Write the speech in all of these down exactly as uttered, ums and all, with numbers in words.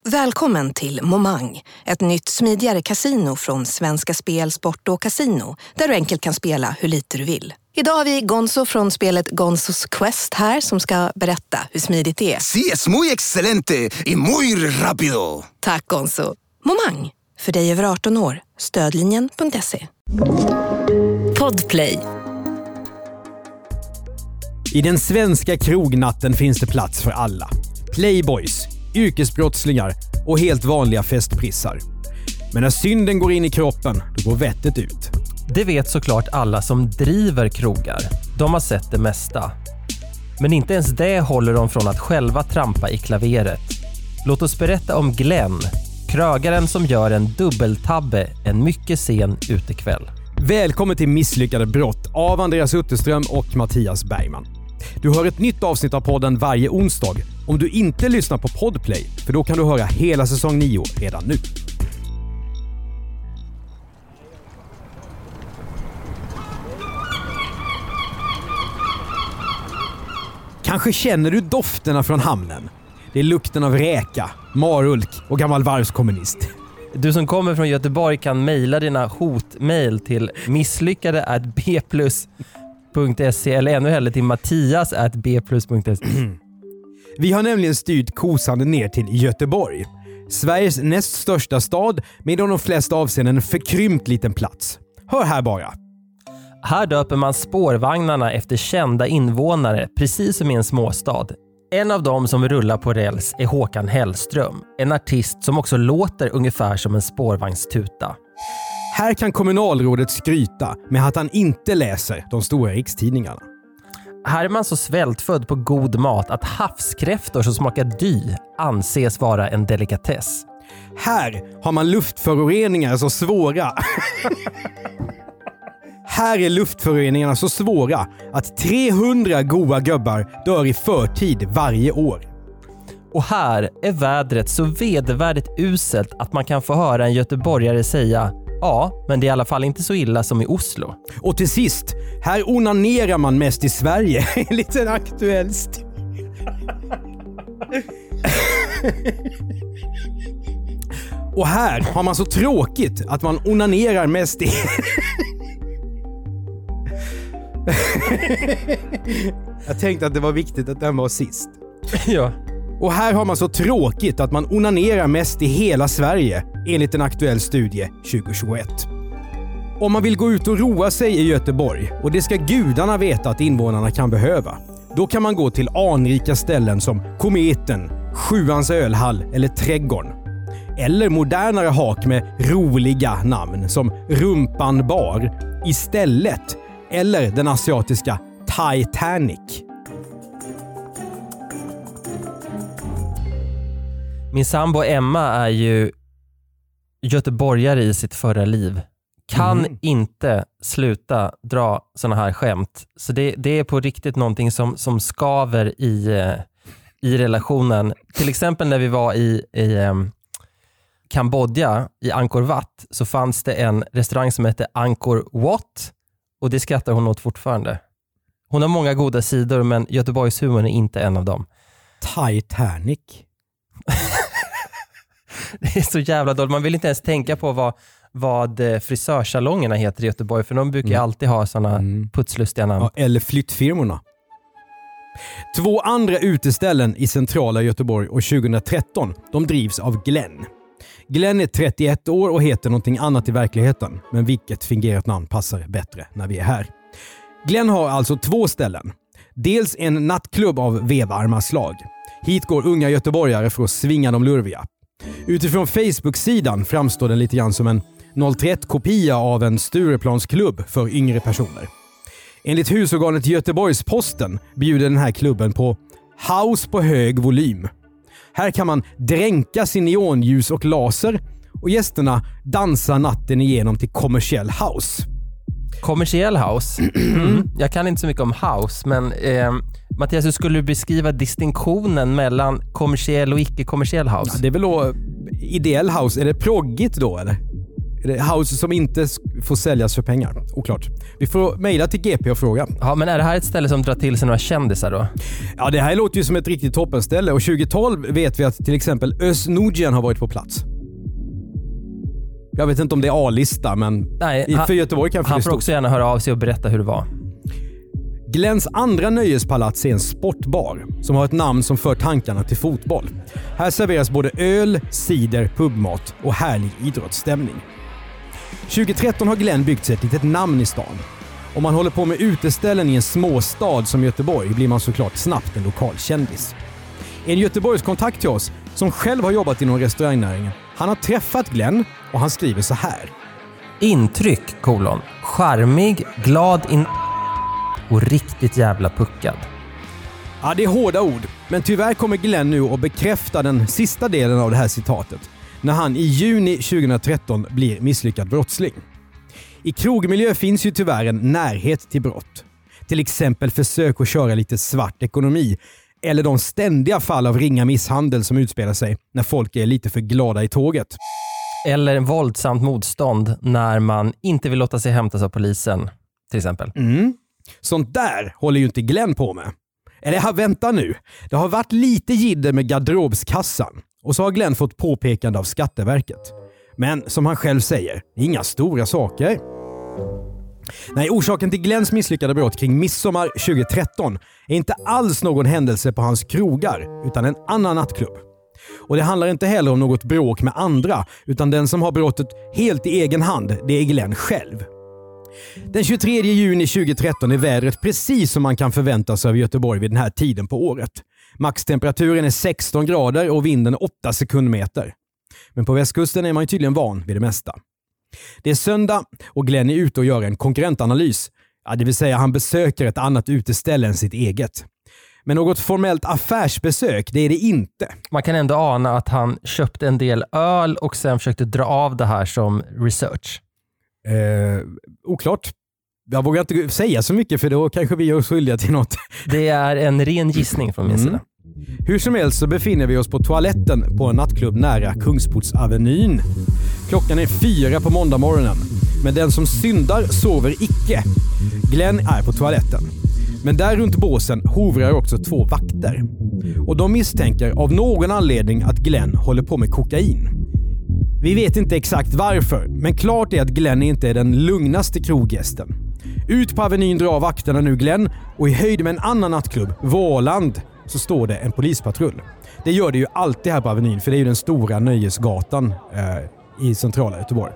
Välkommen till Momang, ett nytt smidigare kasino från Svenska Spel, Sport och Casino, där du enkelt kan spela hur lite du vill. Idag har vi Gonzo från spelet Gonzos Quest här som ska berätta hur smidigt det är. Sí, es muy excelente y muy rápido. Tack Gonzo. Momang, för dig över arton år. Stödlinjen punkt se. Podplay. I den svenska krognatten finns det plats för alla. Playboys, yrkesbrottslingar och helt vanliga festprissar. Men när synden går in i kroppen, då går vettet ut. Det vet såklart alla som driver krogar. De har sett det mesta. Men inte ens det håller de från att själva trampa i klaveret. Låt oss berätta om Glenn, krögaren som gör en dubbeltabbe en mycket sen utekväll. Välkommen till Misslyckade brott av Andreas Utterström och Mattias Bergman. Du hör ett nytt avsnitt av podden varje onsdag om du inte lyssnar på Podplay, för då kan du höra hela säsong nio redan nu. Kanske känner du dofterna från hamnen. Det är lukten av räka, marulk och gammal varvskommunist. Du som kommer från Göteborg kan mejla dina hotmail till misslyckade at b plus punkt se eller ännu hellre till mattias at b plus punkt se. Vi har nämligen styrt kosande ner till Göteborg. Sveriges näst största stad med de flesta avseenden en förkrympt liten plats. Hör här bara. Här döper man spårvagnarna efter kända invånare, precis som i en småstad. En av dem som rullar på räls är Håkan Hellström, en artist som också låter ungefär som en spårvagnstuta. Här kan kommunalrådet skryta med att han inte läser de stora rikstidningarna. Här är man så svältfödd på god mat att havskräftor som smakar dy anses vara en delikatess. Här har man luftföroreningar så svåra. Här är luftföroreningarna så svåra att trehundra goa gubbar dör i förtid varje år. Och här är vädret så vedervärdigt uselt att man kan få höra en göteborgare säga: ja, men det är i alla fall inte så illa som i Oslo. Och till sist, här onanerar man mest i Sverige. En liten aktuell st- Och här har man så tråkigt att man onanerar mest i... Jag tänkte att det var viktigt att den var sist. Ja. Och här har man så tråkigt att man onanerar mest i hela Sverige, enligt en aktuell studie tjugohundratjugoett. Om man vill gå ut och roa sig i Göteborg, och det ska gudarna veta att invånarna kan behöva, då kan man gå till anrika ställen som Kometen, Sjuans ölhall eller Trädgården. Eller modernare hak med roliga namn som Rumpan bar istället, eller den asiatiska Titanic. Min sambo Emma är ju göteborgare i sitt förra liv. Kan mm. inte sluta dra såna här skämt. Så det, det är på riktigt någonting som, som skaver i, i relationen. Till exempel när vi var i, i um, Kambodja, i Angkor Wat, så fanns det en restaurang som hette Angkor Wat. Och det skrattar hon åt fortfarande. Hon har många goda sidor, men Göteborgs humor är inte en av dem. Titanic. Det är så jävla dåligt. Man vill inte ens tänka på vad, vad frisörsalongerna heter i Göteborg. För de brukar mm. alltid ha såna mm. putslustiga namn. Ja, eller flyttfirmorna. Två andra uteställen i centrala Göteborg år tjugohundratretton, de drivs av Glenn. Glenn är trettioett år och heter någonting annat i verkligheten. Men vilket fingerat namn passar bättre när vi är här. Glenn har alltså två ställen. Dels en nattklubb av vevarma slag. Hit går unga göteborgare för att svinga de lurviga. Utifrån Facebook-sidan framstår den lite grann som en noll tre ett-kopia av en Stureplansklubb för yngre personer. Enligt husorganet Göteborgs-Posten bjuder den här klubben på house på hög volym. Här kan man dränka sin neonljus och laser och gästerna dansar natten igenom till kommersiell house. Kommersiell house? Mm. Jag kan inte så mycket om house, men eh, Mattias, hur skulle du beskriva distinktionen mellan kommersiell och icke-kommersiell house? Ja, det är väl då ideell house. Är det proggigt då, eller? House som inte får säljas för pengar. Oklart. Vi får mejla till G P och fråga. Ja, men är det här ett ställe som drar till sig några kändisar då? Ja, det här låter ju som ett riktigt toppenställe. Och tjugo tolv vet vi att till exempel Özz Nujen har varit på plats. Jag vet inte om det är A-lista, men Nej, han, för Göteborg kan han får också gärna höra av sig och berätta hur det var. Glens andra nöjespalats är en sportbar som har ett namn som för tankarna till fotboll. Här serveras både öl, cider, pubmat och härlig idrottsstämning. tjugo tretton har Glenn byggt sig ett litet namn i stan. Om man håller på med uteställen i en småstad som Göteborg blir man såklart snabbt en lokal kändis. En Göteborgs kontakt till oss som själv har jobbat inom restaurangnäringen. Han har träffat Glenn och han skriver så här. Intryck, kolon. Charmig, glad in... och riktigt jävla puckad. Ja, det är hårda ord. Men tyvärr kommer Glenn nu att bekräfta den sista delen av det här citatet. När han i juni tjugo tretton blir misslyckad brottsling. I krogmiljö finns ju tyvärr en närhet till brott. Till exempel försök att köra lite svart ekonomi. Eller de ständiga fall av ringa misshandel som utspelar sig när folk är lite för glada i tåget. Eller våldsamt motstånd när man inte vill låta sig hämtas av polisen, till exempel. Mm. Sånt där håller ju inte Glenn på med. Eller vänta nu. Det har varit lite jidder med garderobskassan. Och så har Glenn fått påpekande av Skatteverket. Men som han själv säger, inga stora saker. Nej, orsaken till Glenns misslyckade brott kring midsommar tjugo tretton är inte alls någon händelse på hans krogar, utan en annan nattklubb. Och det handlar inte heller om något bråk med andra, utan den som har brottet helt i egen hand, det är Glenn själv. Den tjugotredje juni tjugo tretton är vädret precis som man kan förvänta sig av Göteborg vid den här tiden på året. Maxtemperaturen är sexton grader och vinden åtta sekundmeter. Men på västkusten är man ju tydligen van vid det mesta. Det är söndag och Glenn är ute och gör en konkurrentanalys. Ja, det vill säga han besöker ett annat uteställe än sitt eget. Men något formellt affärsbesök, det är det inte. Man kan ändå ana att han köpte en del öl och sen försökte dra av det här som research. Eh, oklart. Jag vågar inte säga så mycket för då kanske vi gör oss skyldiga till något. Det är en ren gissning från min mm. sida. Hur som helst så befinner vi oss på toaletten på en nattklubb nära Kungsportsavenyn. Klockan är fyra på måndag morgonen. Men den som syndar sover icke. Glenn är på toaletten. Men där runt båsen hovrar också två vakter. Och de misstänker av någon anledning att Glenn håller på med kokain. Vi vet inte exakt varför, men klart är att Glenn inte är den lugnaste kroggästen. Ut på Avenyn drar vakterna nu Glenn och i höjd med en annan nattklubb, Våland, så står det en polispatrull. Det gör det ju alltid här på Avenyn, för det är ju den stora nöjesgatan eh, i centrala Göteborg.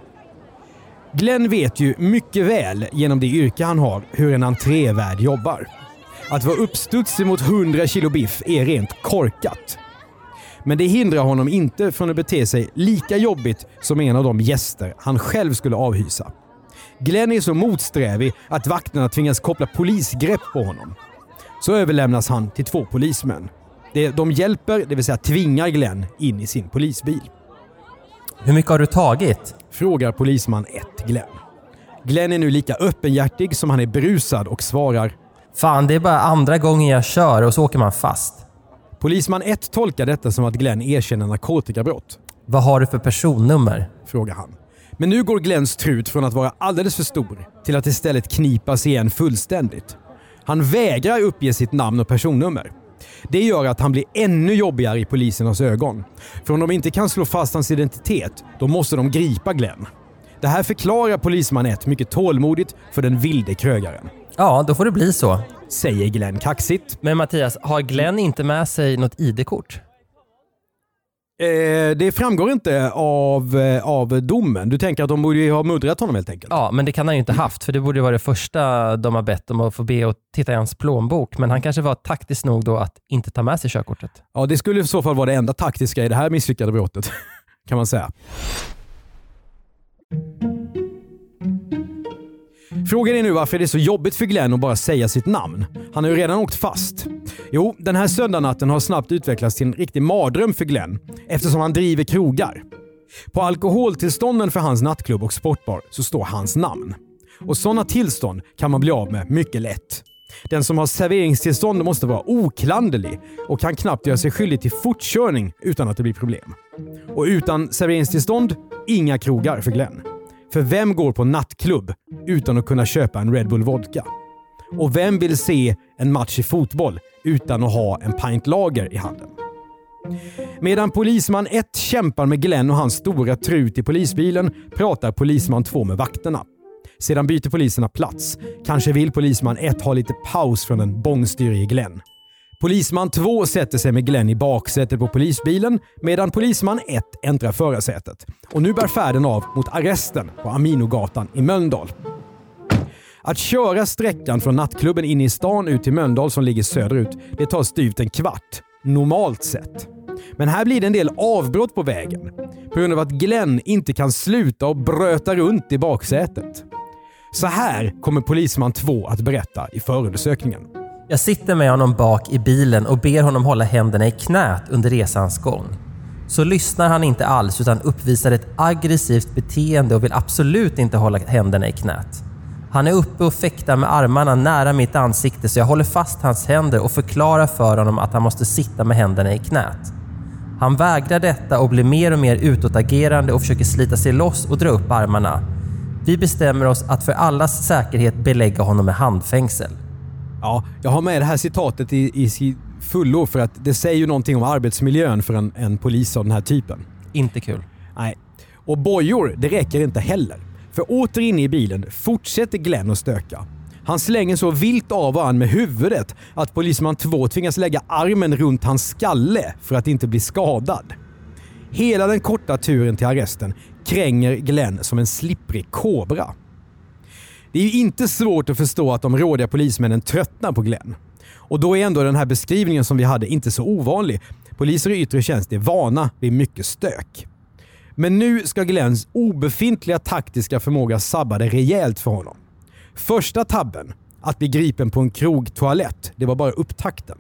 Glenn vet ju mycket väl genom det yrke han har hur en entrévärd jobbar. Att vara uppstudsig mot hundra kilo biff är rent korkat. Men det hindrar honom inte från att bete sig lika jobbigt som en av de gäster han själv skulle avhysa. Glenn är så motsträvig att vakterna tvingas koppla polisgrepp på honom. Så överlämnas han till två polismän. De hjälper, det vill säga tvingar Glenn in i sin polisbil. Hur mycket har du tagit? Frågar polisman ett Glenn. Glenn är nu lika öppenhjärtig som han är brusad och svarar: Fan, det är bara andra gången jag kör och så åker man fast. Polisman ett tolkar detta som att Glenn erkänner narkotikabrott. Vad har du för personnummer? Frågar han. Men nu går Glenns trut från att vara alldeles för stor till att istället knipas igen fullständigt. Han vägrar uppge sitt namn och personnummer. Det gör att han blir ännu jobbigare i polisernas ögon. För om de inte kan slå fast hans identitet, då måste de gripa Glenn. Det här förklarar polisman ett mycket tålmodigt för den vilde krögaren. Ja, då får det bli så. Säger Glenn kaxigt. Men Mattias, har Glenn inte med sig något I D-kort? Eh, det framgår inte av, av domen. Du tänker att de borde ha muddrat honom helt enkelt? Ja, men det kan han ju inte haft. För det borde vara det första de har bett om att få be och titta i hans plånbok. Men han kanske var taktisk nog då att inte ta med sig körkortet. Ja, det skulle i så fall vara det enda taktiska i det här misslyckade brottet. Kan man säga. Frågan är nu varför det är så jobbigt för Glenn att bara säga sitt namn. Han har ju redan åkt fast. Jo, den här söndagnatten har snabbt utvecklats till en riktig mardröm för Glenn eftersom han driver krogar. På alkoholtillstånden för hans nattklubb och sportbar så står hans namn. Och sådana tillstånd kan man bli av med mycket lätt. Den som har serveringstillstånd måste vara oklanderlig och kan knappt göra sig skyldig till fortkörning utan att det blir problem. Och utan serveringstillstånd, inga krogar för Glenn. För vem går på nattklubb utan att kunna köpa en Red Bull vodka? Och vem vill se en match i fotboll utan att ha en pint lager i handen? Medan polisman ett kämpar med Glenn och hans stora trut i polisbilen pratar polisman två med vakterna. Sedan byter poliserna plats. Kanske vill polisman ett ha lite paus från den bångstyrige Glenn. Polisman två sätter sig med Glenn i baksätet på polisbilen medan polisman ett äntrar förarsätet. Och nu bär färden av mot arresten på Aminogatan i Mölndal. Att köra sträckan från nattklubben in i stan ut till Mölndal som ligger söderut, det tar styvt en kvart. Normalt sett. Men här blir det en del avbrott på vägen. På grund av att Glenn inte kan sluta och bröta runt i baksätet. Så här kommer polisman två att berätta i förundersökningen. Jag sitter med honom bak i bilen och ber honom hålla händerna i knät under resans gång. Så lyssnar han inte alls utan uppvisar ett aggressivt beteende och vill absolut inte hålla händerna i knät. Han är uppe och fäktar med armarna nära mitt ansikte så jag håller fast hans händer och förklarar för honom att han måste sitta med händerna i knät. Han vägrar detta och blir mer och mer utåtagerande och försöker slita sig loss och dra upp armarna. Vi bestämmer oss att för allas säkerhet belägga honom med handfängsel. Ja, jag har med det här citatet i, i fullo för att det säger ju någonting om arbetsmiljön för en, en polis av den här typen. Inte kul. Nej. Och bojor, det räcker inte heller. För åter inne i bilen fortsätter Glenn att stöka. Han slänger så vilt av han med huvudet att polisman två tvingas lägga armen runt hans skalle för att inte bli skadad. Hela den korta turen till arresten kränger Glenn som en slipprig kobra. Det är ju inte svårt att förstå att de rådiga polismännen tröttnar på Glenn. Och då är ändå den här beskrivningen som vi hade inte så ovanlig. Poliser i yttre tjänst är vana vid mycket stök. Men nu ska Glenns obefintliga taktiska förmåga sabba det rejält för honom. Första tabben, att bli gripen på en krogtoalett, det var bara upptakten.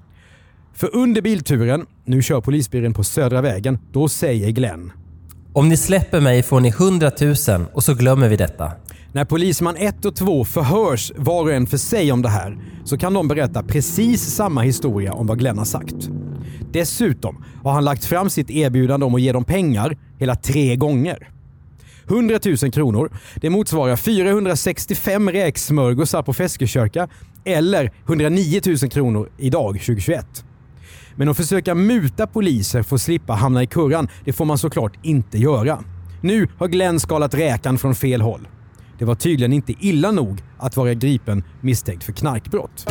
För under bilturen, nu kör polisbilen på Södra vägen, då säger Glenn: om ni släpper mig får ni hundratusen och så glömmer vi detta. När polisman ett och två förhörs var och en för sig om det här så kan de berätta precis samma historia om vad Glenn har sagt. Dessutom har han lagt fram sitt erbjudande om att ge dem pengar hela tre gånger. hundratusen kronor, det motsvarar fyrahundrasextiofem räksmörgåsar på Feskekörka eller hundranio tusen kronor idag tjugohundratjugoett. Men att försöka muta poliser för att slippa hamna i kurran, det får man såklart inte göra. Nu har Glenn skalat räkan från fel håll. Det var tydligen inte illa nog att vara gripen misstänkt för knarkbrott.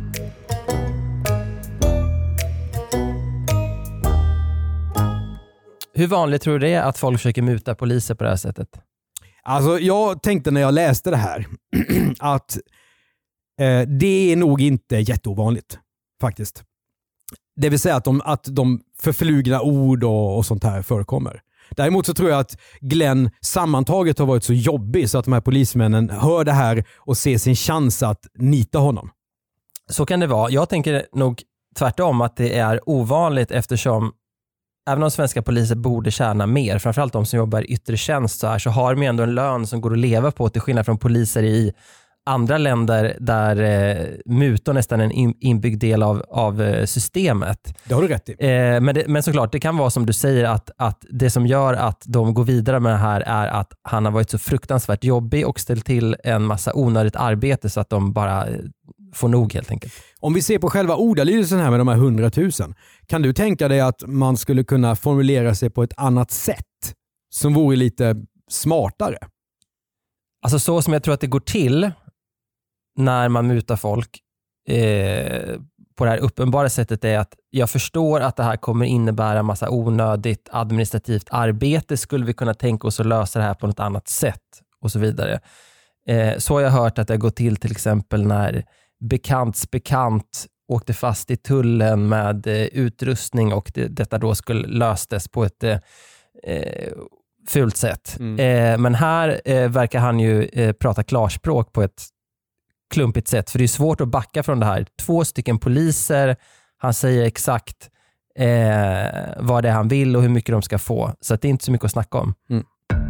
Hur vanligt tror du det är att folk försöker muta poliser på det här sättet? Alltså jag tänkte när jag läste det här att eh, det är nog inte jätteovanligt faktiskt. Det vill säga att de, att de förflugna ord och, och sånt här förekommer. Däremot så tror jag att Glenn sammantaget har varit så jobbig så att de här polismännen hör det här och ser sin chans att nita honom. Så kan det vara. Jag tänker nog tvärtom att det är ovanligt eftersom även om svenska poliser borde tjäna mer, framförallt de som jobbar i yttre tjänst så här, så har de ändå en lön som går att leva på till skillnad från poliser i andra länder där eh, mutor nästan är en inbyggd del av, av eh, systemet. Det har du rätt i. Eh, men, det, men såklart, det kan vara som du säger att, att det som gör att de går vidare med det här är att han har varit så fruktansvärt jobbig och ställt till en massa onödigt arbete så att de bara får nog helt enkelt. Om vi ser på själva ordalydelsen här med de här hundratusen, kan du tänka dig att man skulle kunna formulera sig på ett annat sätt som vore lite smartare? Alltså så som jag tror att det går till när man mutar folk eh, på det här uppenbara sättet är att jag förstår att det här kommer innebära massa onödigt administrativt arbete. Skulle vi kunna tänka oss att lösa det här på något annat sätt och så vidare. Eh, så har jag hört att det går till till exempel när bekants bekant åkte fast i tullen med eh, utrustning och det, detta då skulle löstes på ett eh, fult sätt. Mm. Eh, men här eh, verkar han ju eh, prata klarspråk på ett klumpigt sätt, för det är svårt att backa från det här. Två stycken poliser, han säger exakt eh, vad det är han vill och hur mycket de ska få. Så att det är inte så mycket att snacka om. Mm.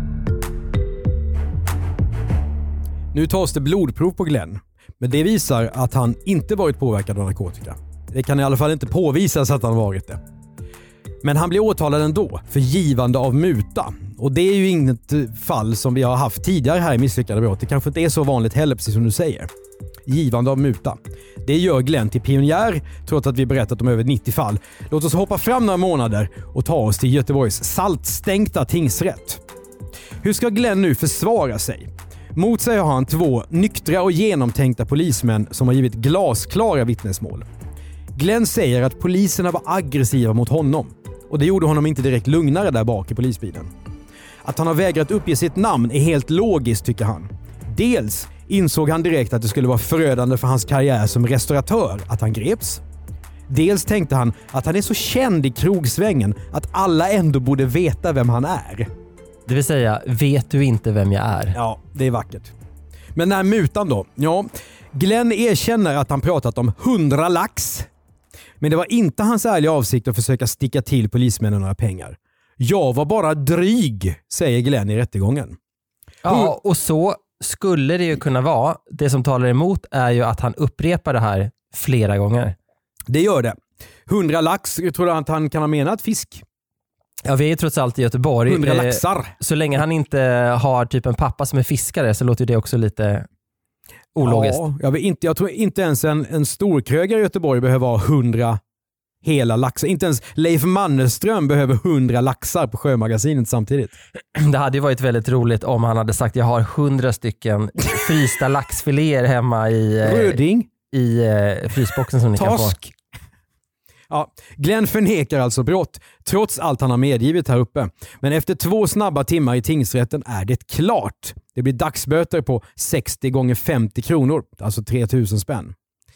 Nu tas det blodprov på Glenn. Men det visar att han inte varit påverkad av narkotika. Det kan i alla fall inte påvisas att han varit det. Men han blir åtalad ändå för givande av muta. Och det är ju inget fall som vi har haft tidigare här i Misslyckade brott. Det kanske inte är så vanligt heller, precis som du säger. Givande av muta. Det gör Glenn till pionjär, trots att vi berättat om över nittio fall. Låt oss hoppa fram några månader och ta oss till Göteborgs saltstänkta tingsrätt. Hur ska Glenn nu försvara sig? Mot sig har han två nyktra och genomtänkta polismän som har givit glasklara vittnesmål. Glenn säger att poliserna var aggressiva mot honom. Och det gjorde honom inte direkt lugnare där bak i polisbilen. Att han har vägrat uppge sitt namn är helt logiskt, tycker han. Dels insåg han direkt att det skulle vara förödande för hans karriär som restauratör att han greps. Dels tänkte han att han är så känd i krogsvängen att alla ändå borde veta vem han är. Det vill säga, vet du inte vem jag är? Ja, det är vackert. Men när mutan då? Ja, Glenn erkänner att han pratat om hundra lax. Men det var inte hans ärliga avsikt att försöka sticka till polismännen några pengar. Jag var bara dryg, säger Glenn i rättegången. Ja, och så skulle det ju kunna vara. Det som talar emot är ju att han upprepar det här flera gånger. Det gör det. Hundra lax, jag tror att han kan ha menat fisk. Ja, vi är trots allt i Göteborg. Hundra laxar. Så länge han inte har typ en pappa som är fiskare så låter det också lite ologiskt. Ja, jag, vet inte, jag tror inte ens en, en storkrögare i Göteborg behöver ha hundra hela laxar. Inte ens Leif Mannerström behöver hundra laxar på Sjömagasinet samtidigt. Det hade ju varit väldigt roligt om han hade sagt jag har hundra stycken frysta laxfiléer hemma i, Röding. i uh, frysboxen som ni kan få. Torsk. Ja, Glenn förnekar alltså brott trots allt han har medgivit här uppe. Men efter två snabba timmar i tingsrätten är det klart. Det blir dagsböter på sextio gånger femtio kronor, alltså tre tusen spänn.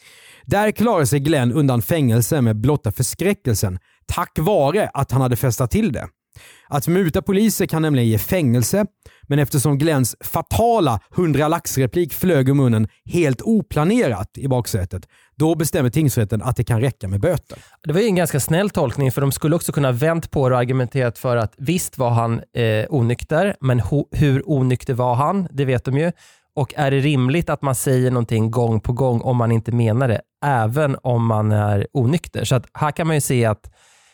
Där klarar sig Glenn undan fängelse med blotta förskräckelsen tack vare att han hade festat till det. Att muta poliser kan nämligen ge fängelse, men eftersom Glenns fatala hundra laxreplik flög ur munnen helt oplanerat i baksätet, då bestämmer tingsrätten att det kan räcka med böter. Det var ju en ganska snäll tolkning, för de skulle också kunna vänt på det och argumenterat för att visst var han eh, onykter, men ho- hur onykter var han? Det vet de ju. Och är det rimligt att man säger någonting gång på gång om man inte menar det, även om man är onykter? Så att här kan man ju se att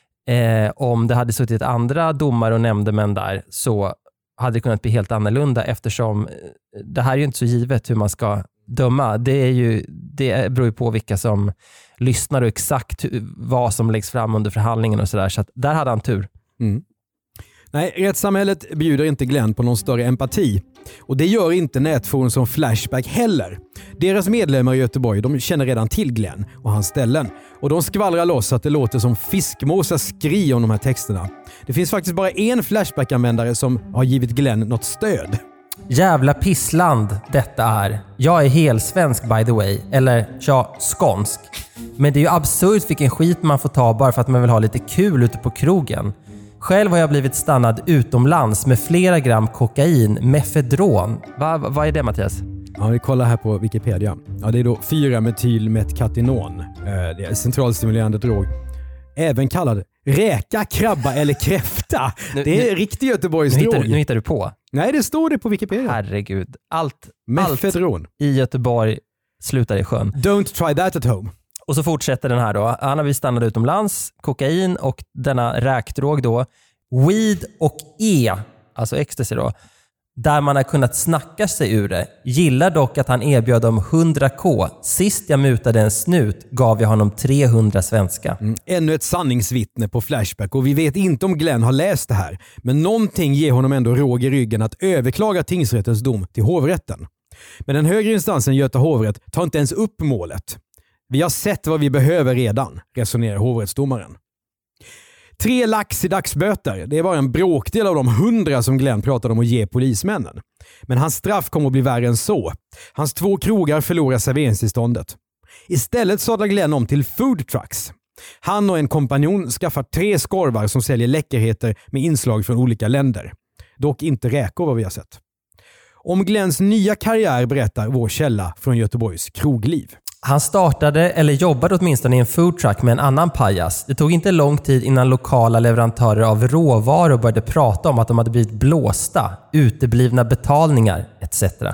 eh, om det hade suttit andra domare och nämndemän där så hade det kunnat bli helt annorlunda, eftersom det här är ju inte så givet hur man ska döma. Det, är ju, det beror ju på vilka som lyssnar och exakt vad som läggs fram under förhandlingen och sådär. Så att där hade han tur. Mm. Nej, rättssamhället bjuder inte Glenn på någon större empati. Och det gör inte nätforum som Flashback heller. Deras medlemmar i Göteborg, de känner redan till Glenn och hans ställen. Och de skvallrar loss att det låter som fiskmåsar skri om de här texterna. Det finns faktiskt bara en Flashback-användare som har givit Glenn något stöd. Jävla pissland detta är. Jag är helsvensk by the way. Eller, ja, skånsk. Men det är ju absurt vilken skit man får ta bara för att man vill ha lite kul ute på krogen. Själv har jag blivit stannad utomlands med flera gram kokain, mefedron. Vad va är det, Mattias? Ja, vi kollar här på Wikipedia. Ja, det är då fyra metylmetkatinon. Det är centralstimulerande drog. Även kallad räka, krabba eller kräfta. Nu, det är nu, riktig Göteborgs nu drog. hittar, nu hittar du på. Nej, det står det på Wikipedia. Herregud. Allt, Mefedron. allt i Göteborg slutar i sjön. Don't try that at home. Och så fortsätter den här då. Han har vi stannat utomlands, kokain och denna räkdrog då. Weed och E, alltså ecstasy då. Där man har kunnat snacka sig ur det. Gillar dock att han erbjöd dem hundra k. Sist jag mutade en snut gav jag honom trehundra svenska. Mm. Ännu ett sanningsvittne på Flashback, och vi vet inte om Glenn har läst det här. Men någonting ger honom ändå råg i ryggen att överklaga tingsrättens dom till hovrätten. Men den högre instansen, Göta hovrätt, tar inte ens upp målet. Vi har sett vad vi behöver redan, resonerar hovrättsdomaren. Tre lax i dagsböter, det var en bråkdel av de hundra som Glenn pratade om att ge polismännen. Men hans straff kommer att bli värre än så. Hans två krogar förlorar serveringstillståndet. Istället sadlar Glenn om till food trucks. Han och en kompanjon skaffar tre skorvar som säljer läckerheter med inslag från olika länder. Dock inte räkor vad vi har sett. Om Glenns nya karriär berättar vår källa från Göteborgs krogliv. Han startade, eller jobbade åtminstone i en foodtruck med en annan pajas. Det tog inte lång tid innan lokala leverantörer av råvaror började prata om att de hade blivit blåsta, uteblivna betalningar et cetera.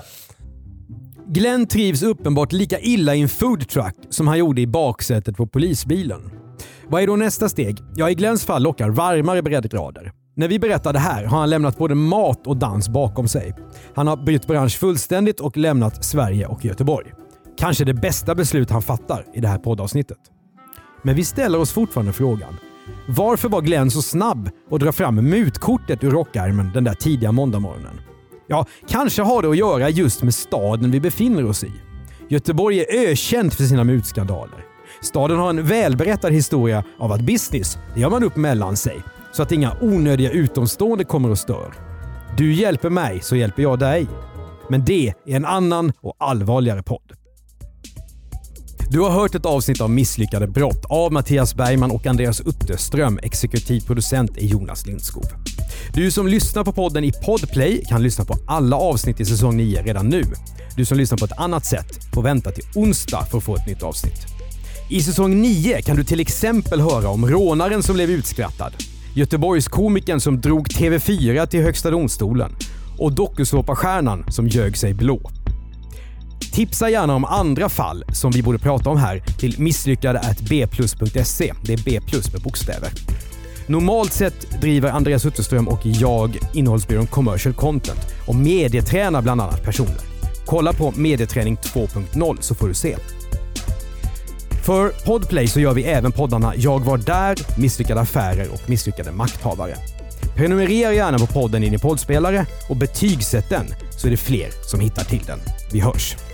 Glenn trivs uppenbart lika illa i en foodtruck som han gjorde i baksätet på polisbilen. Vad är då nästa steg? Ja, i Glenns fall lockar varmare breddgrader. När vi berättar det här har han lämnat både mat och dans bakom sig. Han har bytt bransch fullständigt och lämnat Sverige och Göteborg. Kanske det bästa beslut han fattar i det här poddavsnittet. Men vi ställer oss fortfarande frågan: varför var Glenn så snabb att dra fram mutkortet ur rockärmen den där tidiga måndagmorgonen? Ja, kanske har det att göra just med staden vi befinner oss i. Göteborg är ökänt för sina mutskandaler. Staden har en välberättad historia av att business, det gör man upp mellan sig, så att inga onödiga utomstående kommer och stör. Du hjälper mig så hjälper jag dig. Men det är en annan och allvarligare podd. Du har hört ett avsnitt av Misslyckade brott av Mattias Bergman och Andreas Utterström. Exekutiv producent är Jonas Lindskov. Du som lyssnar på podden i Podplay kan lyssna på alla avsnitt i säsong nio redan nu. Du som lyssnar på ett annat sätt får vänta till onsdag för att få ett nytt avsnitt. I säsong nio kan du till exempel höra om rånaren som blev utskrattad, Göteborgs komikern som drog T V fyra till högsta domstolen och dokusåpastjärnan som ljög sig blå. Tipsa gärna om andra fall som vi borde prata om här till misslyckade at b plus punkt se. Det är B plus med bokstäver. Normalt sett driver Andreas Utterström och jag innehållsbyrån Commercial Content och medietränar bland annat personer. Kolla på medieträning två punkt noll så får du se. För Podplay så gör vi även poddarna Jag var där, Misslyckade affärer och Misslyckade makthavare. Prenumerera gärna på podden i din poddspelare och betygsätt den så är det fler som hittar till den. Vi hörs!